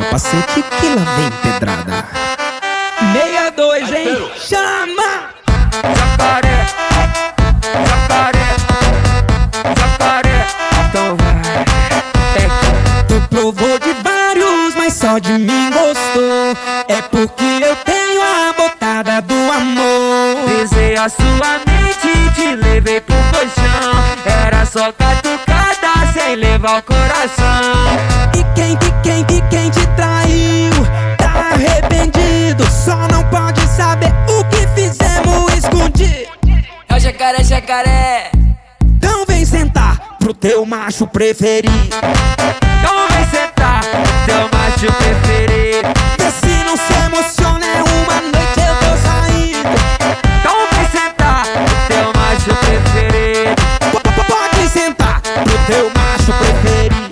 capacete que lá vem pedrada. 62, hein? Chama! Jacaré, jacaré, jacaré. Então vai. Tu provou de vários, mas só de mim gostou. É porque eu tenho a botada do amor. Pisei a sua mente, te levei pro colchão. Era só catucada sem levar o coração. E quem te traiu tá arrependido. Só não pode saber o que fizemos escondido. É o jacaré, jacaré. Então vem sentar pro teu macho preferido. Então vem sentar, teu macho preferido. Vê se não se emociona, é uma noite eu tô saindo. Então vem sentar, teu macho preferido. Pode sentar pro teu macho preferido.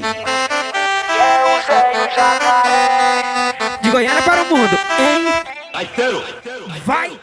De Goiânia para o mundo, hein? Vai!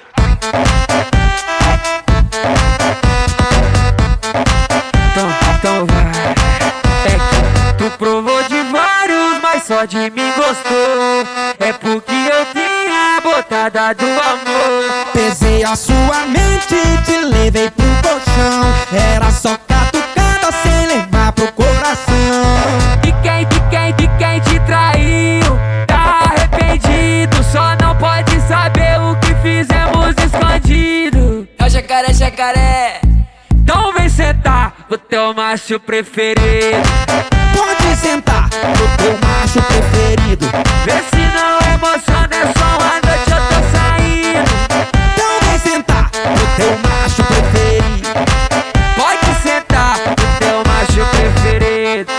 Então vai. É que tu provou de vários, mas só de mim gostou. É porque eu tenho a botada do amor. Pesei a sua mente, te levei pro colchão. Era só catucada sem levar pro coração. E quem te traiu tá arrependido. Só não pode saber o que fizemos escondido. É o jacaré, jacaré. Então vem sentar o teu macho preferido. Pode sentar pro teu macho preferido. Vê se não emociona, é só uma noite eu tô saindo. Então vem sentar pro teu macho preferido. Pode sentar o teu macho preferido.